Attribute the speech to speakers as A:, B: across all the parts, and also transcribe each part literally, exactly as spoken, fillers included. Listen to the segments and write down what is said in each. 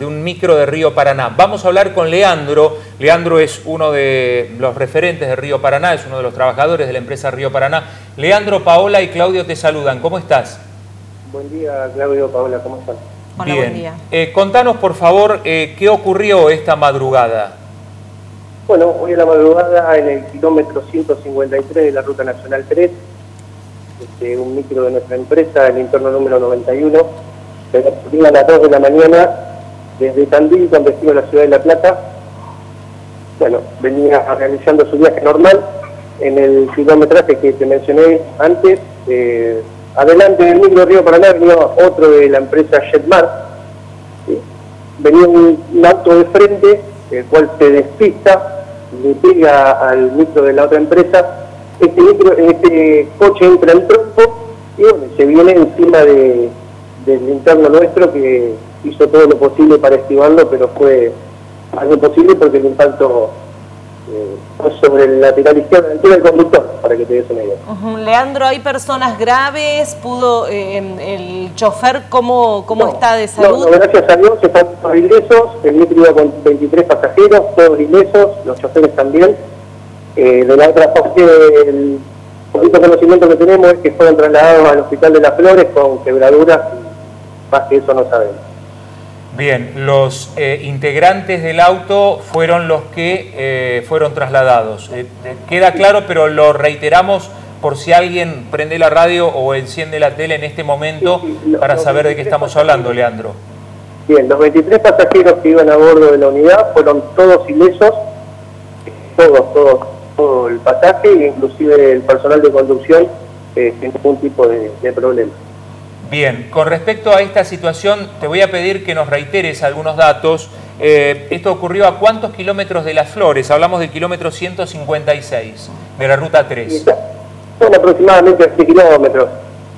A: de un micro de Río Paraná. Vamos a hablar con Leandro. Leandro es uno de los referentes de Río Paraná, es uno de los trabajadores de la empresa Río Paraná. Leandro, Paola y Claudio te saludan. ¿Cómo estás?
B: Buen día, Claudio, Paola, ¿cómo están?
C: Hola,
A: Bien.
C: buen día.
A: Eh, contanos, por favor, eh, ¿qué ocurrió esta madrugada?
B: Bueno, hoy a la madrugada en el kilómetro ciento cincuenta y tres de la Ruta Nacional tres, este, un micro de nuestra empresa, el interno número noventa y uno, se a las dos de la mañana desde Tandil con destino a la ciudad de La Plata. Bueno, venía realizando su viaje normal en el kilometraje que te mencioné antes. Eh, adelante del micro Río Paraná venía otro de la empresa Jetmar. ¿Sí? Venía un, un auto de frente, el cual se despista, le pega al micro de la otra empresa. Este, micro, este coche entra en trompo y bueno, se viene encima de, del interno nuestro, que hizo todo lo posible para esquivarlo, pero fue algo imposible porque el impacto eh, fue sobre el lateral izquierdo, el del conductor, para que te des una idea.
C: Uh-huh. Leandro, ¿hay personas graves? ¿Pudo eh, el chofer cómo, cómo
B: no, está
C: de salud?
B: No, no, gracias a Dios están todos ilesos, el micro iba con veintitrés pasajeros, todos ilesos, los choferes también. Eh, de la otra parte, el poquito conocimiento que tenemos es que fueron trasladados al Hospital de las Flores con quebraduras, y más que eso no sabemos.
A: Bien, los eh, integrantes del auto fueron los que eh, fueron trasladados. Eh, queda claro, pero lo reiteramos por si alguien prende la radio o enciende la tele en este momento, sí, sí, lo, para saber de qué estamos hablando, Leandro.
B: Bien, los veintitrés pasajeros que iban a bordo de la unidad fueron todos ilesos, todos, todos, todo el pasaje, inclusive el personal de conducción, eh, sin ningún tipo de, de problema.
A: Bien, con respecto a esta situación, te voy a pedir que nos reiteres algunos datos. Eh, esto ocurrió a cuántos kilómetros de Las Flores, hablamos del kilómetro ciento cincuenta y seis, de la ruta tres.
B: Son aproximadamente seis kilómetros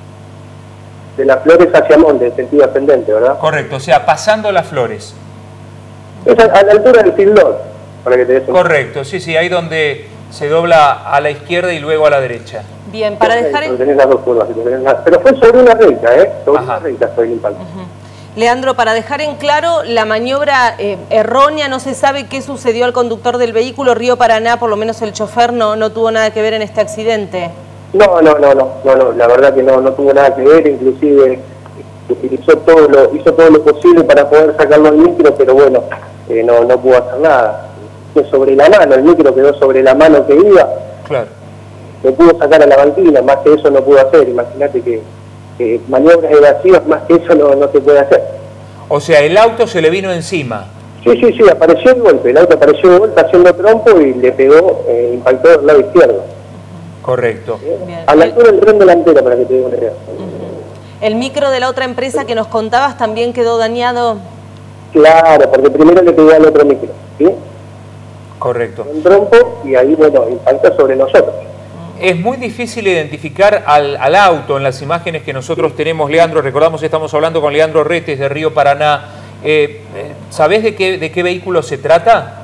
B: de Las Flores hacia Monte, en sentido ascendente, ¿verdad?
A: Correcto, o sea, pasando Las Flores.
B: Es a, a la altura del Fildón, para que te des un...
A: Correcto, sí, sí, ahí donde se dobla a la izquierda y luego a la derecha.
C: Bien, para dejar en...
B: Tenés las dos curvas, tenés las... Pero fue sobre una recta, ¿eh? Sobre
A: Ajá.
B: una recta fue el impacto.
C: Uh-huh. Leandro, para dejar en claro, la maniobra eh, errónea, no se sabe qué sucedió al conductor del vehículo. Río Paraná, por lo menos el chofer, no, no tuvo nada que ver en este accidente.
B: No, no, no, no, no, no, la verdad que no, no tuvo nada que ver, inclusive utilizó todo lo, hizo todo lo posible para poder sacarlo al micro, pero bueno, eh, no, no pudo hacer nada. Fue sobre la mano, el micro quedó sobre la mano que iba.
A: Claro.
B: Lo pudo sacar a la banquina, más que eso no pudo hacer. Imagínate que, que maniobras evasivas, más que eso no, no se puede hacer.
A: O sea, el auto se le vino encima.
B: Sí, sí, sí, apareció el golpe, el auto apareció de vuelta haciendo trompo y le pegó, eh, impactó del lado izquierdo.
A: Correcto.
B: ¿Eh? A la altura del tren delantero, para que te dé una idea.
C: Uh-huh. ¿El micro de la otra empresa que nos contabas también quedó dañado?
B: Claro, porque primero le pegó al otro micro, ¿sí?
A: Correcto.
B: Un trompo y ahí, bueno, impacta sobre nosotros.
A: Es muy difícil identificar al, al auto en las imágenes que nosotros tenemos, Leandro. Recordamos, estamos hablando con Leandro Retes de Río Paraná. Eh, ¿Sabés de qué, de qué vehículo se trata?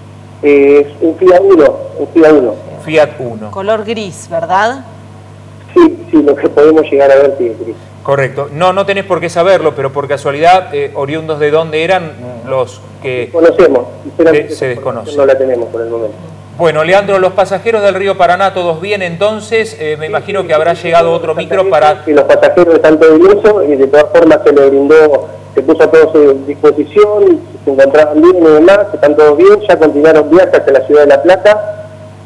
B: Es eh, un Fiat Uno, un Fiat Uno.
A: Fiat Uno.
C: Color gris, ¿verdad?
B: Sí, sí, lo que podemos llegar a ver sí es gris.
A: Correcto. No, no tenés por qué saberlo, pero por casualidad, eh, oriundos de dónde eran los que...
B: Conocemos,
A: se, se desconoce.
B: No la tenemos por el momento.
A: Bueno, Leandro, los pasajeros del Río Paraná, ¿todos bien entonces? Eh, me imagino que habrá llegado otro micro para...
B: Sí, los pasajeros están todos ilesos y de todas formas se les brindó, se puso a todos a su disposición, se encontraban bien y demás, están todos bien, ya continuaron viaje hacia la ciudad de La Plata,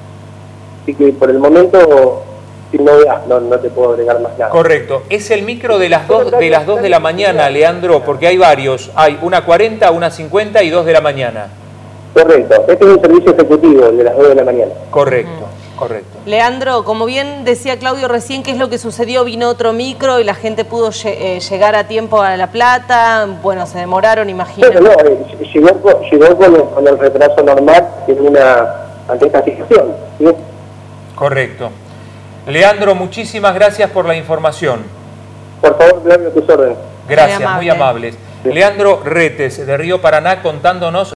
B: así que por el momento, sin novedad, no, no te puedo agregar más nada.
A: Correcto. Es el micro de las dos de las dos de la mañana, Leandro, porque hay varios. Hay una cuarenta, una cincuenta y dos de la mañana.
B: Correcto. Este es un servicio ejecutivo, el de las dos de la mañana.
A: Correcto, uh-huh. correcto.
C: Leandro, como bien decía Claudio recién, ¿qué es lo que sucedió? Vino otro micro y la gente pudo eh, llegar a tiempo a La Plata. Bueno, se demoraron, imagino.
B: Bueno, no, eh, llegó, llegó con, el, con el retraso normal en una, ante esta situación, ¿sí?
A: Correcto. Leandro, muchísimas gracias por la información.
B: Por favor, Claudio, tus órdenes.
A: Gracias,
C: muy, amable.
A: muy amables. Leandro Retes, de Río Paraná, contándonos